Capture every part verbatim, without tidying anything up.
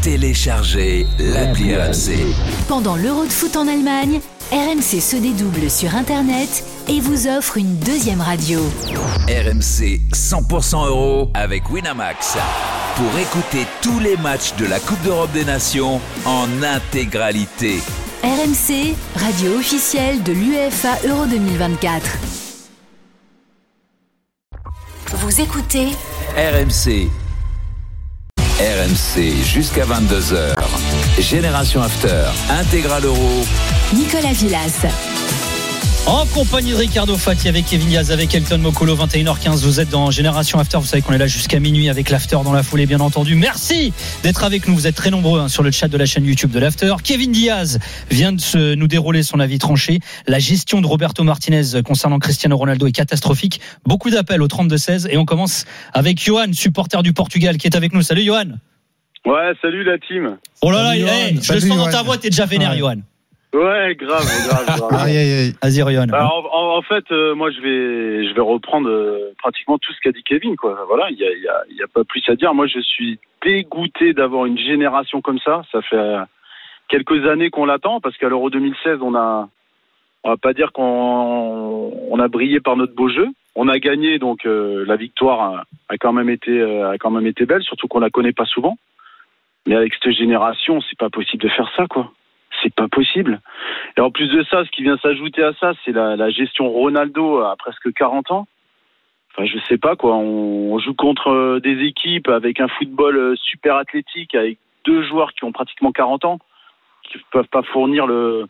Téléchargez l'appli R M C. Pendant l'Euro de foot en Allemagne, R M C se dédouble sur Internet et vous offre une deuxième radio. R M C cent pour cent euro avec Winamax. Pour écouter tous les matchs de la Coupe d'Europe des Nations en intégralité. R M C, radio officielle de l'UEFA Euro deux mille vingt-quatre. Vous écoutez R M C. R M C jusqu'à vingt-deux heures. Génération After, Intégral Euro. Nicolas Villas. En compagnie de Ricardo Fati, avec Kevin Diaz, avec Elton Mokolo, vingt et une heures quinze. Vous êtes dans Génération After. Vous savez qu'on est là jusqu'à minuit avec l'After dans la foulée, bien entendu. Merci d'être avec nous. Vous êtes très nombreux hein, sur le chat de la chaîne YouTube de l'After. Kevin Diaz vient de se, nous dérouler son avis tranché. La gestion de Roberto Martinez concernant Cristiano Ronaldo est catastrophique. Beaucoup d'appels au trente-deux seize. Et on commence avec Johan, supporter du Portugal, qui est avec nous. Salut Johan. Ouais, salut la team. Oh là là, hey, je le sens dans ta voix, t'es déjà vénère, ouais. Johan. Ouais, grave, grave, grave. Aïe, aïe, aïe. Vas-y, Ryan. Alors, en, en fait, euh, moi, je vais, je vais reprendre euh, pratiquement tout ce qu'a dit Kevin, quoi. Voilà, il y a, il y a, il y a pas plus à dire. Moi, je suis dégoûté d'avoir une génération comme ça. Ça fait euh, quelques années qu'on l'attend, parce qu'à l'Euro deux mille seize, on a, on va pas dire qu'on, on a brillé par notre beau jeu. On a gagné, donc euh, la victoire a, a quand même été, euh, a quand même été belle, surtout qu'on la connaît pas souvent. Mais avec cette génération, c'est pas possible de faire ça, quoi. C'est pas possible. Et en plus de ça, ce qui vient s'ajouter à ça, c'est la, la gestion Ronaldo à presque quarante ans. Enfin, je sais pas, quoi. On, on joue contre des équipes avec un football super athlétique, avec deux joueurs qui ont pratiquement quarante ans, qui peuvent pas fournir le,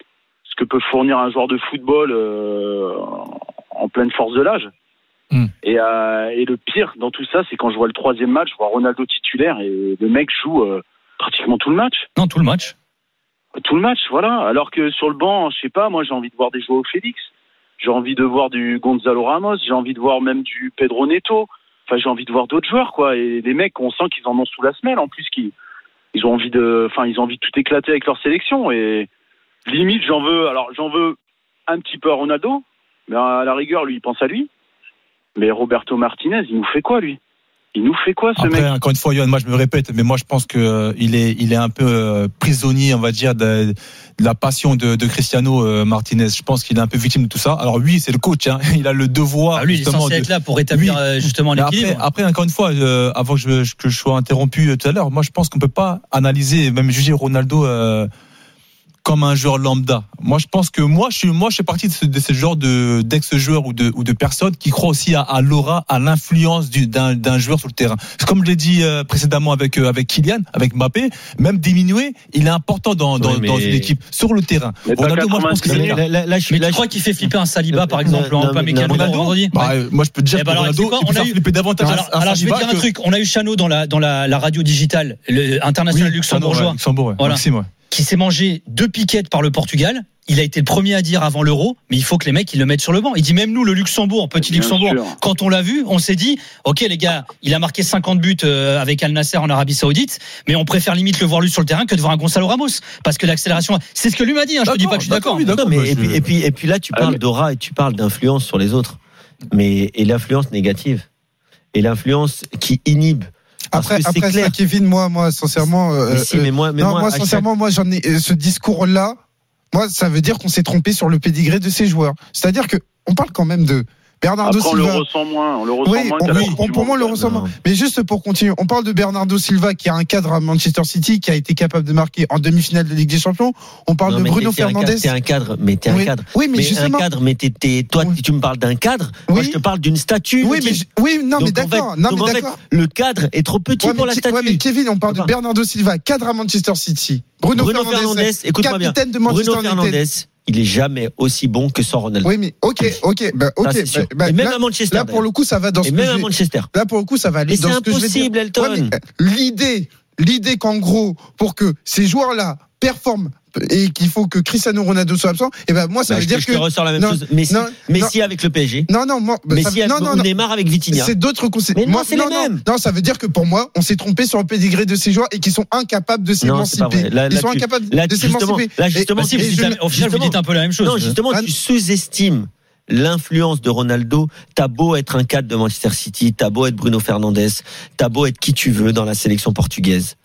ce que peut fournir un joueur de football euh, en pleine force de l'âge. Mmh. Et, euh, et le pire dans tout ça, c'est quand je vois le troisième match, je vois Ronaldo titulaire et le mec joue euh, pratiquement tout le match. Non, tout le match. Tout le match, voilà. Alors que sur le banc, je sais pas, moi j'ai envie de voir des Joao Félix, j'ai envie de voir du Gonzalo Ramos, j'ai envie de voir même du Pedro Neto. Enfin, j'ai envie de voir d'autres joueurs, quoi. Et les mecs, on sent qu'ils en ont sous la semelle, en plus, qu'ils ils ont envie de, enfin, ils ont envie de tout éclater avec leur sélection. Et limite, j'en veux, alors j'en veux un petit peu à Ronaldo, mais à la rigueur, lui, il pense à lui. Mais Roberto Martinez, il nous fait quoi, lui ? Il nous fait quoi, ce Après, mec ? Encore une fois, Yoann, moi je me répète, mais moi je pense que euh, il est, il est un peu euh, prisonnier, on va dire, de, de la passion de, de Cristiano euh, Martinez. Je pense qu'il est un peu victime de tout ça. Alors lui, c'est le coach, hein. Il a le devoir. Ah, lui, il est censé de... être là pour rétablir oui. justement l'équilibre. Après, après, encore une fois, euh, avant que je, que je sois interrompu euh, tout à l'heure, moi je pense qu'on peut pas analyser, même juger Ronaldo. Euh, comme un joueur lambda. Moi, je pense que moi, je suis, moi, je fais partie de ce, de ce genre de, d'ex-joueurs ou de, ou de personnes qui croient aussi à, à l'aura, à l'influence du, d'un, d'un joueur sur le terrain. Comme je l'ai dit euh, précédemment avec, euh, avec Kylian, avec Mbappé, même diminué, il est important dans, dans, oui, mais... dans une équipe, sur le terrain. Ronaldo, moi, je pense que c'est là, là, là, je, mais là, tu crois qu'il fait flipper un Saliba, par exemple, en Upamecano vendredi? Bah, ouais. Moi, je peux te dire que bah, Ronaldo, il peut faire flipper davantage. Alors, alors je vais te dire un truc. On a eu Chano dans la, dans la, la radio digitale, le international oui, luxembourgeois. Luxembourg, ouais. Voilà. Maxime, ouais. Qui s'est mangé deux piquettes par le Portugal. Il a été le premier à dire avant l'Euro, mais il faut que les mecs ils le mettent sur le banc. Il dit même nous, le Luxembourg, petit Bien Luxembourg, sûr. Quand on l'a vu, on s'est dit, ok les gars, il a marqué cinquante buts avec Al Nasser en Arabie Saoudite, mais on préfère limite le voir lui sur le terrain que de voir un Gonzalo Ramos, parce que l'accélération, c'est ce que lui m'a dit. Hein, je te dis pas que je suis d'accord. Oui, d'accord non, mais et, puis, et puis et puis là, tu parles d'aura et tu parles d'influence sur les autres, mais et l'influence négative et l'influence qui inhibe. Après, après ça, Kevin, moi, moi, sincèrement, mais euh, si, mais moi, mais non, moi, moi, sincèrement, chaque... moi, j'en ai euh, ce discours-là. Moi, ça veut dire qu'on s'est trompé sur le pédigré de ces joueurs. C'est-à-dire que on parle quand même de Bernardo Après, Silva. On le ressent moins. On le ressent oui, moins. On, oui, on, pour moi, on le ressent moins. Mais juste pour continuer, on parle de Bernardo Silva qui a un cadre à Manchester City, qui a été capable de marquer en demi-finale de Ligue des Champions. On parle non, de Bruno t'es, t'es Fernandes. C'est un cadre, mais t'es oui. un cadre. Oui, mais, mais justement. un cadre, mais t'es, t'es, toi, oui. tu me parles d'un cadre. Oui. Moi, je te parle d'une statue. Oui, mais je, oui, non, donc, mais d'accord. En fait, non, donc, mais en d'accord. Fait, le cadre est trop petit ouais, pour la statue. Ouais, mais Kevin, on parle de Bernardo Silva, cadre à Manchester City. Bruno, Bruno Fernandes, Fernandes, écoute-moi bien. Capitaine de Manchester Bruno Fernandes. Il est jamais aussi bon que sans Ronaldo. Oui, mais ok, ok, bah, ok. Ça, bah, bah, et même là, à Manchester. Là, pour le coup, ça va dans ce et que même je à vais... Manchester. Là, pour le coup, ça va aller mais dans ce que je vais dire. C'est impossible, Elton. Ouais, mais, l'idée, l'idée qu'en gros, pour que ces joueurs-là performent et qu'il faut que Cristiano Ronaldo soit absent, et ben moi ça bah, veut je dire te, que je te ressors la même non, chose. Messi, non, Messi non, avec le P S G. Non non moi Messi ça, non, non, Neymar avec Vitinha. C'est d'autres concepts. Mais non, moi, c'est non, les non, mêmes. non, ça veut dire que pour moi, on s'est trompé sur le pédigré de ces joueurs et qu'ils sont incapables de s'émanciper. Là, là, Ils sont tu, incapables là, de s'émanciper. Là justement, et, et, et, au final, vous dites un peu la même chose. Non, justement, tu sous-estimes l'influence de Ronaldo. T'as beau être un cadre de Manchester City, t'as beau être Bruno Fernandes, t'as beau être qui tu veux dans la sélection portugaise.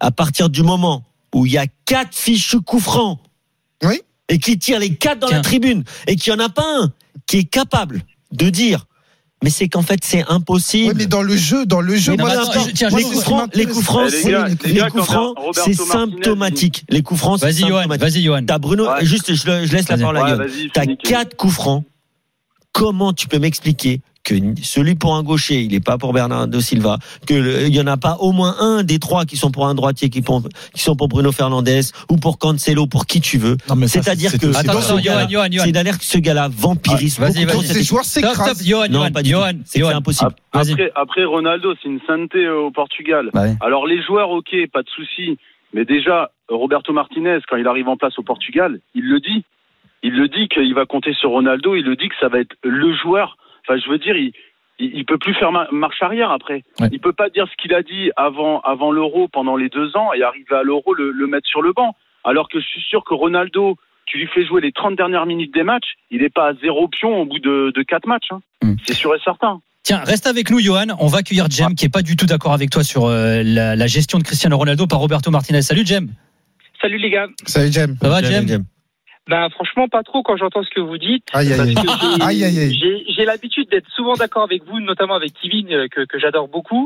à partir du moment où il y a quatre fichus coups francs, oui, et qui tire les quatre dans Tiens. la tribune, et qu'il n'y en a pas un qui est capable de dire, mais c'est qu'en fait c'est impossible. Ouais, mais dans le jeu, dans le jeu, Mais moi, non, c'est- attends, je- tiens, moi, je- les c'est coups ce qui francs, les m'intéresse. coups francs, Eh, les c'est, gars, les les gars, coups quand francs, Roberto c'est Martinez, symptomatique. Les coups francs, c'est Vas-y, Johan. symptomatique. Vas-y, Johan. T'as Bruno, Ouais. juste, je, le- je laisse la Vas-y. parole à Ouais, Guillaume. vas-y, T'as finis, quatre coups francs. Comment tu peux m'expliquer que celui pour un gaucher, il n'est pas pour Bernardo Silva, que le- il y en a pas au moins un des trois qui sont pour un droitier, qui, pour, qui sont pour Bruno Fernandes ou pour Cancelo, pour qui tu veux. Non, mais ça, C'est-à-dire c'est- que c'est- Attends, dans attends, ce gars-là, Johan, Johan, Johan. c'est d'aller que ce gars-là vampirise Ah, vas-y, beaucoup vas-y. trop Quand cette ces équipe. joueurs Stop, stop, s'écrasent. Johan, Non, Johan, pas du tout. Johan, C'est que c'est Johan. impossible. Vas-y. Après, après Ronaldo, c'est une sainteté euh, au Portugal. Bah ouais. Alors les joueurs, ok, pas de souci. Mais déjà, Roberto Martinez, quand il arrive en place au Portugal, il le dit. Il le dit qu'il va compter sur Ronaldo. Il le dit que ça va être le joueur. Enfin, je veux dire, il, il, il peut plus faire ma- marche arrière après. Ouais. Il peut pas dire ce qu'il a dit avant, avant l'Euro pendant les deux ans et arriver à l'Euro le, le mettre sur le banc. Alors que je suis sûr que Ronaldo, tu lui fais jouer les trente dernières minutes des matchs, il n'est pas à zéro pion au bout de, de quatre matchs. Hein. Mm. C'est sûr et certain. Tiens, reste avec nous, Johan. On va accueillir Jem, qui est pas du tout d'accord avec toi sur euh, la, la gestion de Cristiano Ronaldo par Roberto Martinez. Salut, Jem. Salut les gars. Salut, Jem. Ça va, J'aime, Jem? j'aime. Ben franchement pas trop quand j'entends ce que vous dites. Aïe, aïe, aïe. Parce que j'ai- Aïe, aïe, aïe. J'ai, j'ai l'habitude d'être souvent d'accord avec vous, notamment avec Kevin euh, que, que j'adore beaucoup.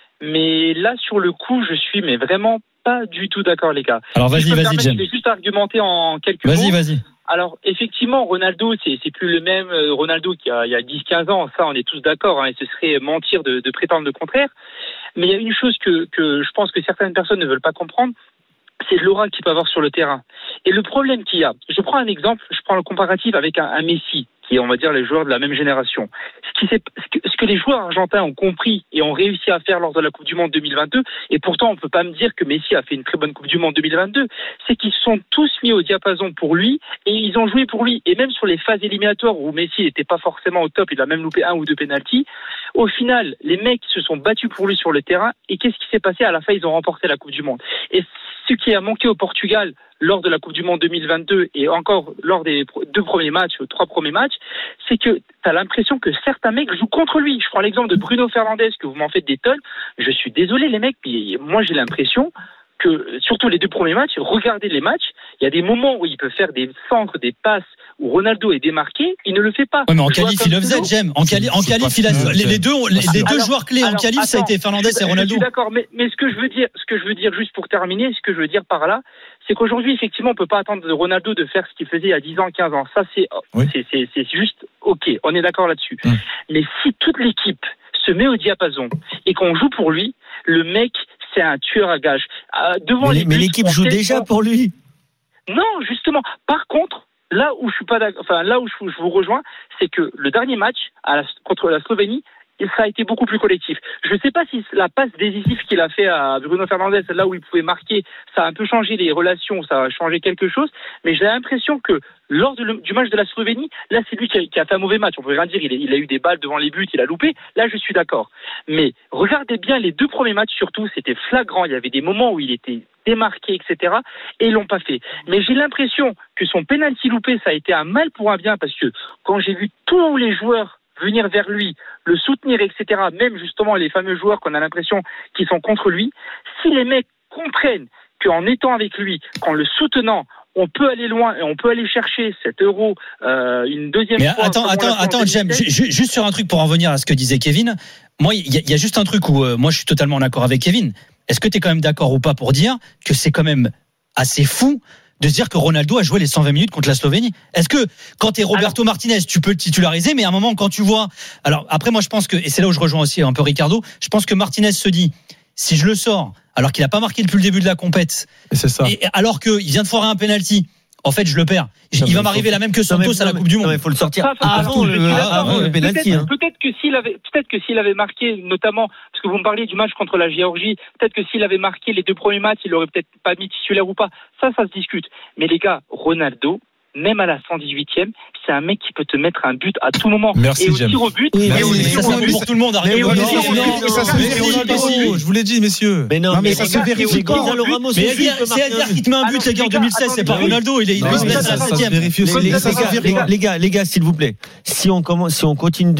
Mais là sur le coup, je suis mais vraiment pas du tout d'accord les gars. Alors, Si vas-y, je peux me vas-y, permettre, Jem. Je vais juste argumenter en quelques Vas-y, mots. vas-y. Alors effectivement, Ronaldo, c'est, c'est plus le même euh, Ronaldo qu'il y a, il y a dix quinze ans. Ça, on est tous d'accord. Hein, et ce serait mentir de, de prétendre le contraire. Mais il y a une chose que, que je pense que certaines personnes ne veulent pas comprendre, c'est l'aura qu'il peut avoir sur le terrain. Et le problème qu'il y a, je prends un exemple, je prends le comparatif avec un, un Messi, qui est, on va dire, les joueurs de la même génération. Ce, qui s'est, ce, que, ce que les joueurs argentins ont compris et ont réussi à faire lors de la Coupe du Monde deux mille vingt-deux, et pourtant on ne peut pas me dire que Messi a fait une très bonne Coupe du Monde deux mille vingt-deux, c'est qu'ils se sont tous mis au diapason pour lui et ils ont joué pour lui. Et même sur les phases éliminatoires où Messi n'était pas forcément au top, il a même loupé un ou deux pénaltys, au final, les mecs se sont battus pour lui sur le terrain et qu'est-ce qui s'est passé? À la fin, ils ont remporté la Coupe du Monde. Et ce qui a manqué au Portugal lors de la Coupe du Monde deux mille vingt-deux et encore lors des deux premiers matchs, trois premiers matchs, c'est que tu as l'impression que certains mecs jouent contre lui. Je prends l'exemple de Bruno Fernandes, que vous m'en faites des tonnes. Je suis désolé les mecs, mais moi j'ai l'impression que, surtout les deux premiers matchs, regardez les matchs, il y a des moments où il peut faire des centres, des passes, où Ronaldo est démarqué, il ne le fait pas. Ouais, mais en Je vois qualif, il le comme faisait, Flo. Jem. En, quali- en C'est qualif, pas il a, fini, les, les deux, ont- les, les deux Alors- joueurs clés en alors, qualif, ça a attends, été Fernandez je- et Ronaldo. Je suis d'accord, mais, mais ce que je veux dire, ce que je veux dire juste pour terminer, ce que je veux dire par là, c'est qu'aujourd'hui, effectivement, on peut pas attendre de Ronaldo de faire ce qu'il faisait il y a dix ans, quinze ans. Ça, c'est, Oui. c'est, c'est, c'est juste ok. On est d'accord là-dessus. Hum. Mais si toute l'équipe se met au diapason et qu'on joue pour lui, le mec, c'est un tueur à gages. Euh, devant Mais, les mais buts, l'équipe on joue sait- déjà on- pour lui. Non, justement. Par contre, là où je suis pas d'accord, enfin là où je, je vous rejoins, c'est que le dernier match à la, contre la Slovénie, il- ça a été beaucoup plus collectif. Je ne sais pas si la passe décisive qu'il a fait à Bruno Fernandes, là où il pouvait marquer, ça a un peu changé les relations, ça a changé quelque chose, mais j'ai l'impression que lors de le, du match de la Slovénie, là c'est lui qui a, qui a fait un mauvais match, on peut rien dire, il a, il a eu des balles devant les buts, il a loupé, là je suis d'accord. Mais regardez bien les deux premiers matchs surtout, c'était flagrant, il y avait des moments où il était démarqué, et cetera, et ils l'ont pas fait. Mais j'ai l'impression que son penalty loupé, ça a été un mal pour un bien, parce que quand j'ai vu tous les joueurs venir vers lui, le soutenir, et cetera, même justement les fameux joueurs qu'on a l'impression qui sont contre lui, si les mecs comprennent qu'en étant avec lui, qu'en le soutenant, on peut aller loin et on peut aller chercher cet euro euh, une deuxième Mais fois. attends, comme on attends, l'a fait en attends, Jem, deux mille ju- ju- juste sur un truc pour en venir à ce que disait Kevin. Moi, il y, a- il y a juste un truc où euh, moi je suis totalement en accord avec Kevin. Est-ce que tu es quand même d'accord ou pas pour dire que c'est quand même assez fou de se dire que Ronaldo a joué les cent vingt minutes contre la Slovénie? Est-ce que quand tu es Roberto Martinez, tu peux le titulariser, mais à un moment quand tu vois... Alors après, moi je pense que, et c'est là où je rejoins aussi un peu Ricardo, je pense que Martinez se dit, si je le sors, alors qu'il n'a pas marqué depuis le début de la compète, Et c'est ça. et alors qu'il vient de foirer un penalty, en fait je le perds. Non, Il mais va m'arriver faut- la même que Non, mais- Santos à la non, Coupe du mais- Monde. non, mais il faut le sortir Pas- pas- avant pas- le, pas- avant pas- le penalty. Peut-être, Hein. peut-être que s'il avait, peut-être que s'il avait marqué, notamment parce que vous me parliez du match contre la Géorgie, peut-être que s'il avait marqué les deux premiers matchs, il aurait peut-être pas mis titulaire ou pas. Ça, ça se discute. Mais les gars, Ronaldo, même à la cent dix-huitième, c'est un mec qui peut te mettre un but à tout moment. Merci, et au James. tir au but. Oui, et mais au oui, Mais tir ça, au ça but. vaut pour tout le monde. Mais Arrêtez oui, de non, dire. mais non, non, ça se mais vérifie Ronaldo, pas. Je vous l'ai dit, messieurs. Mais non, Non, mais mais ça se regarde, vérifie c'est pas. Gonzalo Ramos Mais aussi, il peut c'est marquer un Edgar but. qui te met un Alors, but, les gars, en les gars, deux mille seize, c'est pas attendez. Ronaldo, il est il Non, se mais blesse ça, à la ça se septième. vérifie aussi. Les, les, ça, ça gars, se les, vérifie gars, pas. les gars, les gars, s'il vous plaît, si on commence, si on continue de dire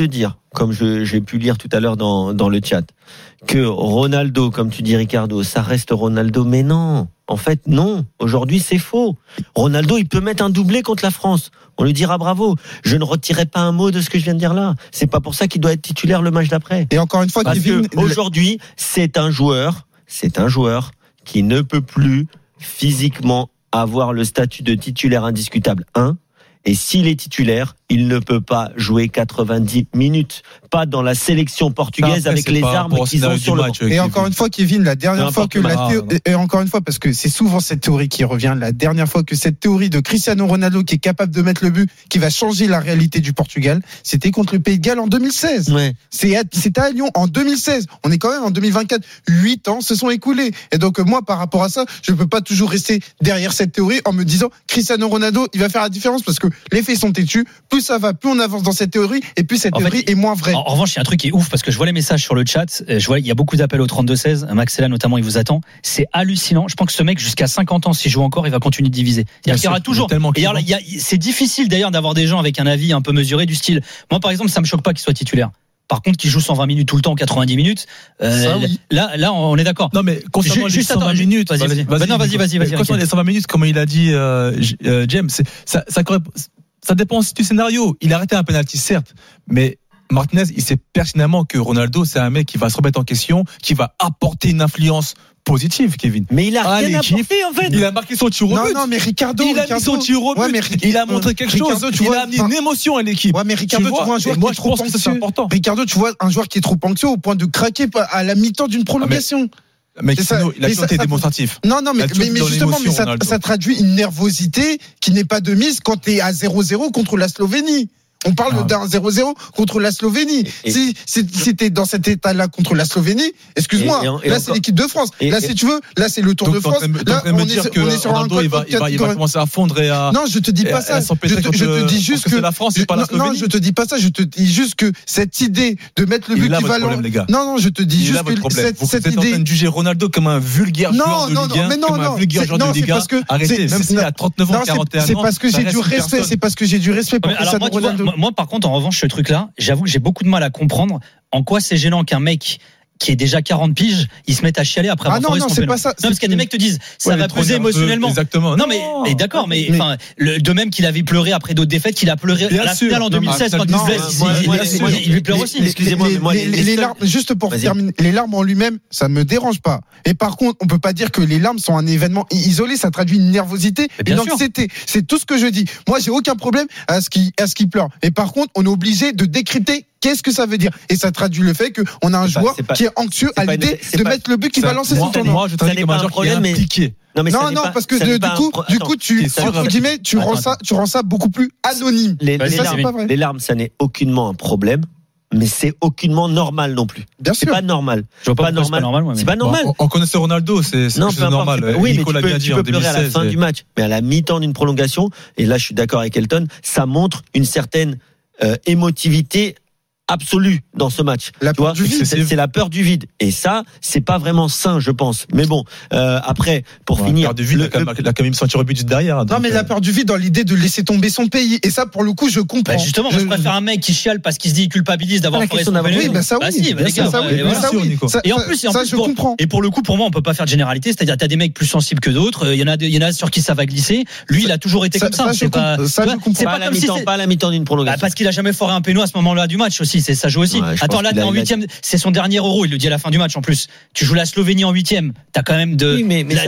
comme je, j'ai pu lire tout à l'heure dans, dans le chat, que Ronaldo, comme tu dis Ricardo, ça reste Ronaldo, mais non. En fait, non. Aujourd'hui, c'est faux. Ronaldo, il peut mettre un doublé contre la France. On lui dira bravo. Je ne retirerai pas un mot de ce que je viens de dire là. C'est pas pour ça qu'il doit être titulaire le match d'après. Et encore une fois, Parce Kevin, que aujourd'hui, c'est un joueur, c'est un joueur qui ne peut plus physiquement avoir le statut de titulaire indiscutable. Un. Et s'il est titulaire, il ne peut pas jouer quatre-vingt-dix minutes. Pas dans la sélection portugaise Après, avec c'est les pas armes qu'ils ont sur le banc. Et encore une fois, Kevin, la dernière fois que la théo... et encore une fois, parce que c'est souvent cette théorie qui revient, la dernière fois que cette théorie de Cristiano Ronaldo qui est capable de mettre le but, qui va changer la réalité du Portugal, c'était contre le Pays de Galles en deux mille seize. Ouais. C'est à, c'était à Lyon en deux mille seize. On est quand même en deux mille vingt-quatre. Huit ans se sont écoulés. Et donc, moi, par rapport à ça, je ne peux pas toujours rester derrière cette théorie en me disant Cristiano Ronaldo, il va faire la différence parce que les faits sont têtus. Plus ça va, plus on avance dans cette théorie et plus cette En théorie fait, est moins vraie. En, en revanche, il y a un truc qui est ouf parce que je vois les messages sur le chat. Je vois, il y a beaucoup d'appels au trente-deux seize. Maxella, notamment, il vous attend. C'est hallucinant. Je pense que ce mec, jusqu'à cinquante ans, s'il joue encore, il va continuer de diviser. Il y aura toujours. Et alors, il y a, c'est difficile d'ailleurs d'avoir des gens avec un avis un peu mesuré du style. Moi, par exemple, ça me choque pas qu'il soit titulaire. Par contre, qu'il joue cent vingt minutes tout le temps, quatre-vingt-dix minutes, euh, ça, oui. là, là, on est d'accord. Non, mais concernant juste, les cent vingt attends, minutes, vas-y, vas-y, vas-y, non, vas-y, vas-y, vas-y. Concernant les cent vingt minutes, comme il a dit euh, euh, James, c'est, ça, ça, ça dépend aussi du scénario. Il a arrêté un penalty, certes, mais Martinez, il sait pertinemment que Ronaldo, c'est un mec qui va se remettre en question, qui va apporter une influence positive, Kevin. Mais il a ah, rien apporté, en fait. Il a marqué son tir au but. Non, non, mais Ricardo, il a Ricardo, mis son tir au but. Ouais, mais, il a montré quelque Ricardo, chose. Tu vois, il a amené une émotion à l'équipe. Ouais, mais Ricardo, tu vois, tu vois un joueur qui est trop anxieux. Ricardo, tu vois un joueur qui est trop anxieux au point de craquer à la mi-temps d'une prolongation. Mais il a toujours été démonstratif. Non, non, mais, mais, mais justement, mais ça, ça traduit une nervosité qui n'est pas de mise quand tu es à zéro zéro contre la Slovénie. On parle ah. d'un zéro zéro contre la Slovénie. Et, si, si, si t'es dans cet état-là contre la Slovénie, excuse-moi, et, et, et là encore, c'est l'équipe de France. Et, là, si tu veux, là c'est le Tour donc, de France. Là, on est, on est sur un il va, il, va, il va commencer à fondre et à. Non, je te dis pas ça. Je te, je te dis juste que, que c'est la France, c'est pas la Slovénie. Non, je te dis pas ça. Je te dis juste que cette idée de mettre le but qui va. Non, non, je te dis juste que cette, cette idée. Vous êtes en train de juger Ronaldo comme un vulgaire joueur de Ligue un, comme un vulgaire joueur de Ligue un. Arrêtez, même s'il a trente-neuf ans, quarante et un ans. C'est parce que j'ai du respect. C'est parce que j'ai du respect pour Cristiano Ronaldo. Moi, par contre, en revanche, ce truc-là, j'avoue que j'ai beaucoup de mal à comprendre en quoi c'est gênant qu'un mec qui est déjà quarante piges, il se met à chialer après avoir ah non, non, c'est pas ça. Non, parce qu'il y a des mecs qui te disent, ça ouais, va peser émotionnellement. Exactement. Non, mais, mais d'accord, mais, mais enfin, le, de même qu'il avait pleuré après d'autres défaites, qu'il a pleuré bien à la sûr. finale en deux mille seize, non, quand il se blesse, il, il, il pleure aussi. Excusez-moi, les, moi, les, les, les larmes, juste pour Vas-y. terminer, les larmes en lui-même, ça me dérange pas. Et par contre, on peut pas dire que les larmes sont un événement isolé, ça traduit une nervosité, une anxiété. C'est tout ce que je dis. Moi, j'ai aucun problème à ce qu'il, à ce qu'il pleure. Et par contre, on est obligé de décrypter qu'est-ce que ça veut dire. Et ça traduit le fait qu'on a un joueur pas, pas, qui est anxieux à l'idée une, de pas, mettre le but qui va lancer son tournoi. Moi, je traduis comme un joueur qui est impliqué. Non, mais non, non, parce que de, du coup, du coup, tu, entre guillemets, tu rends ça, tu rends ça beaucoup plus anonyme. Les, les, ça, larmes, pas vrai. les larmes, ça n'est aucunement un problème. Mais c'est aucunement normal non plus. Bien c'est sûr. pas normal. Je vois pas, pas normal. C'est pas normal. Moi, c'est pas normal. Bon, on connaissait Ronaldo, c'est, c'est non, normal. Pas, oui, Nico mais tu peux, tu peux pleurer à la fin et... du match, mais à la mi-temps d'une prolongation, et là je suis d'accord avec Elton, ça montre une certaine euh, émotivité absolue dans ce match. La tu vois, c'est, c'est la peur du vide. Et ça, c'est pas vraiment sain, je pense. Mais bon, euh, après, pour ouais, finir, la peur du vide, le, le... il a quand même senti au but derrière. Non, mais euh... la peur du vide dans l'idée de laisser tomber son pays. Et ça, pour le coup, je comprends. Bah justement, je... moi, je préfère un mec qui chiale parce qu'il se dit culpabilise d'avoir foiré son oui, bah ça oui. Bah si, bah les gars, ça oui. Voilà. Ça, oui. Ça, et en plus, ça, et en ça, plus je pour, comprends. Et pour le coup, pour moi, on peut pas faire de généralité. C'est-à-dire, t'as des mecs plus sensibles que d'autres. Il y en a, il y en a sur qui ça va glisser. Lui, il a toujours été comme ça. C'est pas, ça je comprends. C'est pas comme si pas à la mi-temps d'une prolongation. Parce qu'il a jamais foiré un péno à ce moment-là du match aussi. C'est ça joue aussi. Attends, là, t'es en huitième. C'est son dernier Euro. Il le dit à la fin du match en plus. Tu joues la Slovénie en huitième. T'as quand même de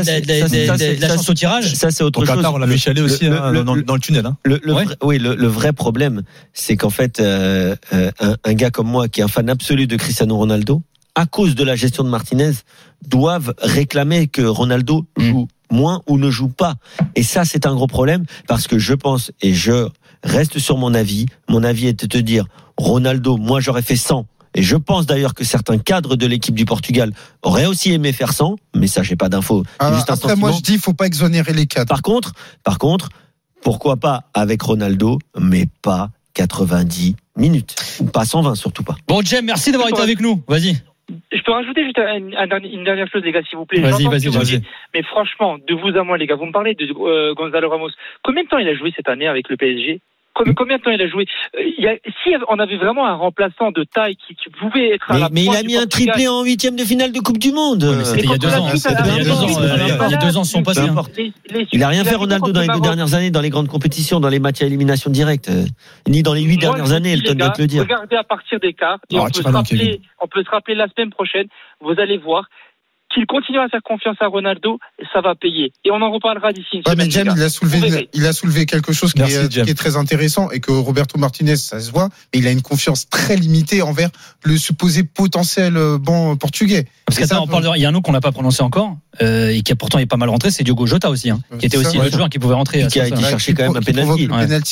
la chance au tirage. Ça, c'est autre chose. Au Qatar, on l'a méchalé aussi dans le tunnel. Oui, le vrai problème, c'est qu'en fait, un gars comme moi, qui est un fan absolu de Cristiano Ronaldo, à cause de la gestion de Martinez, doivent réclamer que Ronaldo joue moins ou ne joue pas. Et ça, c'est un gros problème parce que je pense, et je reste sur mon avis, mon avis est de te dire, Ronaldo, moi j'aurais fait cent. Et je pense d'ailleurs que certains cadres de l'équipe du Portugal auraient aussi aimé faire cent, mais ça, j'ai pas d'infos. Ah, juste après, moi, je dis, il faut pas exonérer les cadres. Par contre, par contre, pourquoi pas avec Ronaldo, mais pas quatre-vingt-dix minutes. Ou pas cent vingt, surtout pas. Bon, Jem, merci d'avoir été avec nous. Vas-y. Je peux rajouter juste un, un, une dernière chose, les gars, s'il vous plaît. Vas-y, vas-y, vas-y. Mais franchement, de vous à moi, les gars, vous me parlez de euh, Gonzalo Ramos. Combien de temps il a joué cette année avec le P S G? Combien, combien de temps il a joué? Il y a, si on avait vraiment un remplaçant de taille qui, qui pouvait être à mais, la mais il a mis un triplé en huitième de finale de Coupe du Monde. Ouais, c'était il y a deux ans. C'était il y a deux ans. Il y a deux ans, sont passés. Il a rien fait, Ronaldo, dans les deux dernières années, dans les grandes compétitions, dans les matchs à élimination directe, ni dans les huit dernières années. Elton doit te le dire. Regardez à partir des quarts, et on peut se rappeler, on peut se rappeler la semaine prochaine. Vous allez voir. Qu'il continue à faire confiance à Ronaldo, ça va payer. Et on en reparlera d'ici une ouais, semaine. Mais James, il a soulevé, il a soulevé quelque chose qui, Merci, est, qui est très intéressant et que Roberto Martinez, ça se voit, mais il a une confiance très limitée envers le supposé potentiel banc portugais. Parce que ça, on parle de, il y a un nom qu'on n'a pas prononcé encore, euh, et qui a pourtant est pas mal rentré, c'est Diogo Jota aussi, hein, qui était aussi le joueur qui pouvait rentrer. Qui a été chercher quand même un penalty.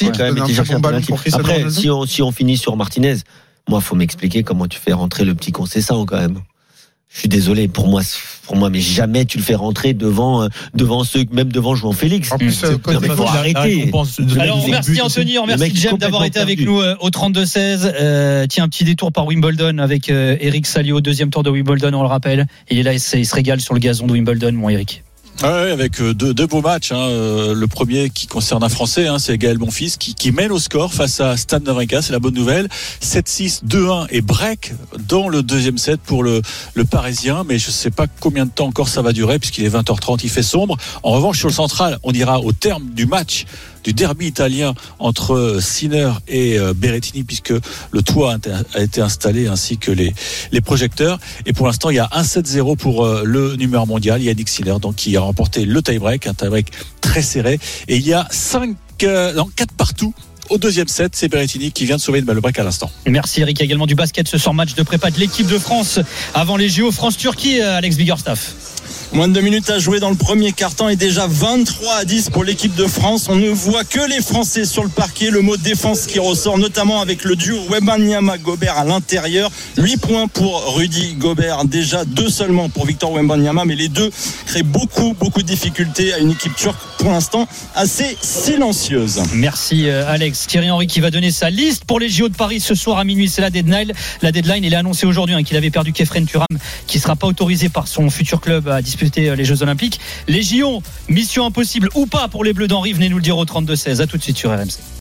Après, si on, si on finit sur Martinez, moi, faut m'expliquer comment tu fais rentrer le petit Conceição quand même. Je suis désolé, pour moi, pour moi, mais jamais tu le fais rentrer devant, devant ceux, même devant João Félix. En plus, euh, non, mais faut arrêter. Alors, merci Anthony, merci James d'avoir été avec nous au trente-deux seize. Euh, tiens, un petit détour par Wimbledon avec euh, Eric Salio, deuxième tour de Wimbledon, on le rappelle. Il est là, il se régale sur le gazon de Wimbledon, mon Eric. Ouais, avec deux, deux beaux matchs. Hein. Le premier qui concerne un Français, hein, c'est Gaël Monfils qui, qui mène au score face à Stan Wawrinka. C'est la bonne nouvelle. sept six, deux un et break dans le deuxième set pour le, le Parisien. Mais je ne sais pas combien de temps encore ça va durer puisqu'il est vingt heures trente, il fait sombre. En revanche, sur le central, on ira au terme du match du derby italien entre Sinner et Berrettini puisque le toit a été installé ainsi que les, les projecteurs. Et pour l'instant, il y a un sept zéro pour le numéro mondial, Yannick Sinner, donc qui a remporté le tie-break, un tie-break très serré. Et il y a cinq, euh, non, quatre partout. Au deuxième set, c'est Berrettini qui vient de sauver une balle au break à l'instant. Merci Eric. Il y a également du basket ce soir, match de prépa de l'équipe de France avant les J O. France-Turquie, Alex Biggerstaff. Moins de deux minutes à jouer dans le premier quart-temps et déjà vingt-trois à dix pour l'équipe de France. On ne voit que les Français sur le parquet. Le mot défense qui ressort notamment avec le duo Wembanyama-Gobert à l'intérieur. huit points pour Rudy Gobert. Déjà deux seulement pour Victor Wembanyama. Mais les deux créent beaucoup, beaucoup de difficultés à une équipe turque pour l'instant assez silencieuse. Merci Alex. Thierry Henry qui va donner sa liste pour les J O de Paris ce soir à minuit. C'est la deadline. La deadline, il a annoncé aujourd'hui hein, qu'il avait perdu Kefren Turam qui ne sera pas autorisé par son futur club à disputer les Jeux Olympiques. Les J O, mission impossible ou pas pour les Bleus d'Henry, venez nous le dire au trente-deux seize. À tout de suite sur R M C.